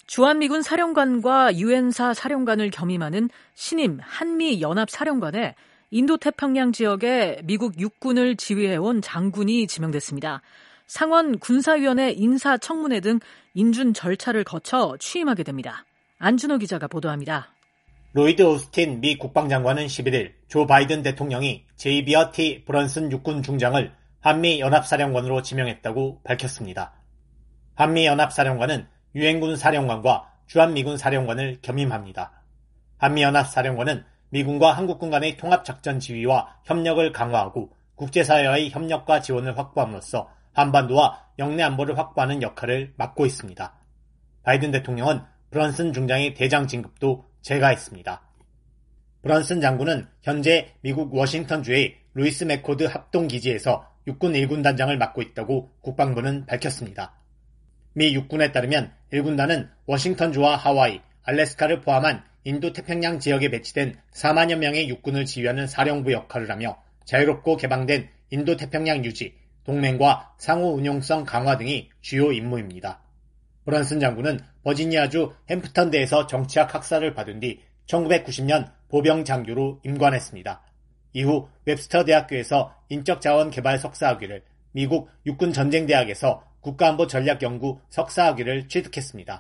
주한미군 사령관과 유엔사 사령관을 겸임하는 신임 한미연합사령관에 인도태평양 지역에 미국 육군을 지휘해온 장군이 지명됐습니다. 상원 군사위원회 인사청문회 등 인준 절차를 거쳐 취임하게 됩니다. 안준호 기자가 보도합니다. 로이드 오스틴 미 국방장관은 11일 조 바이든 대통령이 제이비어 T. 브런슨 육군 중장을 한미연합사령관으로 지명했다고 밝혔습니다. 한미연합사령관은 유엔군 사령관과 주한미군 사령관을 겸임합니다. 한미연합사령관은 미군과 한국군 간의 통합작전 지휘와 협력을 강화하고 국제사회와의 협력과 지원을 확보함으로써 한반도와 영내 안보를 확보하는 역할을 맡고 있습니다. 바이든 대통령은 브런슨 중장의 대장 진급도 제거했습니다. 브런슨 장군은 현재 미국 워싱턴주의 루이스 맥코드 합동기지에서 육군 1군단장을 맡고 있다고 국방부는 밝혔습니다. 미 육군에 따르면 1군단은 워싱턴주와 하와이, 알래스카를 포함한 인도태평양 지역에 배치된 4만여 명의 육군을 지휘하는 사령부 역할을 하며 자유롭고 개방된 인도태평양 유지, 동맹과 상호 운용성 강화 등이 주요 임무입니다. 브런슨 장군은 버지니아주 햄프턴대에서 정치학 학사를 받은 뒤 1990년 보병 장교로 임관했습니다. 이후 웹스터 대학교에서 인적자원 개발 석사학위를, 미국 육군전쟁대학에서 국가안보전략연구 석사학위를 취득했습니다.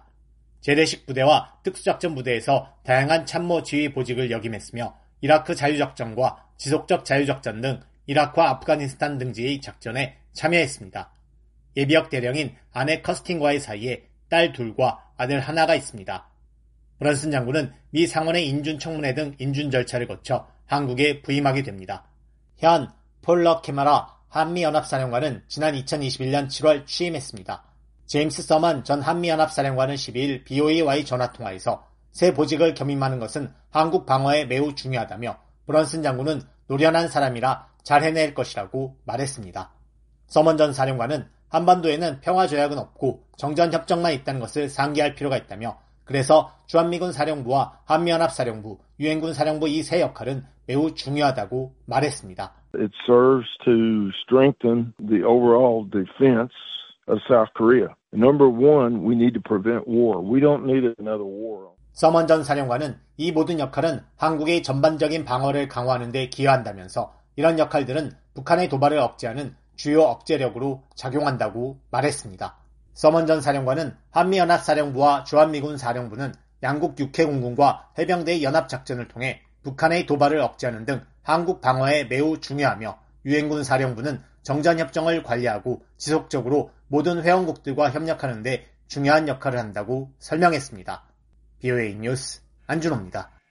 재래식 부대와 특수작전부대에서 다양한 참모 지휘 보직을 역임했으며 이라크 자유작전과 지속적 자유작전 등 이라크와 아프가니스탄 등지의 작전에 참여했습니다. 예비역 대령인 아내 커스틴과의 사이에 딸 둘과 아들 하나가 있습니다. 브런슨 장군은 미 상원의 인준청문회 등 인준 절차를 거쳐 한국에 부임하게 됩니다. 현 폴러 캐마라 한미연합사령관은 지난 2021년 7월 취임했습니다. 제임스 서먼 전 한미연합사령관은 12일 BOA와의 전화통화에서 새 보직을 겸임하는 것은 한국 방어에 매우 중요하다며 브런슨 장군은 노련한 사람이라 잘 해낼 것이라고 말했습니다. 서먼 전 사령관은 한반도에는 평화조약은 없고 정전협정만 있다는 것을 상기할 필요가 있다며 그래서 주한미군 사령부와 한미연합사령부, 유엔군 사령부 이 세 역할은 매우 중요하다고 말했습니다. It serves to strengthen the overall defense of South Korea. Number one, we need to prevent war. We don't need another war. 서먼 전 사령관은 이 모든 역할은 한국의 전반적인 방어를 강화하는 데 기여한다면서 이런 역할들은 북한의 도발을 억제하는 주요 억제력으로 작용한다고 말했습니다. 서먼 전 사령관은 한미연합사령부와 주한미군 사령부는 양국 육해공군과 해병대의 연합작전을 통해 북한의 도발을 억제하는 등 한국 방어에 매우 중요하며 유엔군 사령부는 정전협정을 관리하고 지속적으로 모든 회원국들과 협력하는 데 중요한 역할을 한다고 설명했습니다. BOA 뉴스 안준호입니다.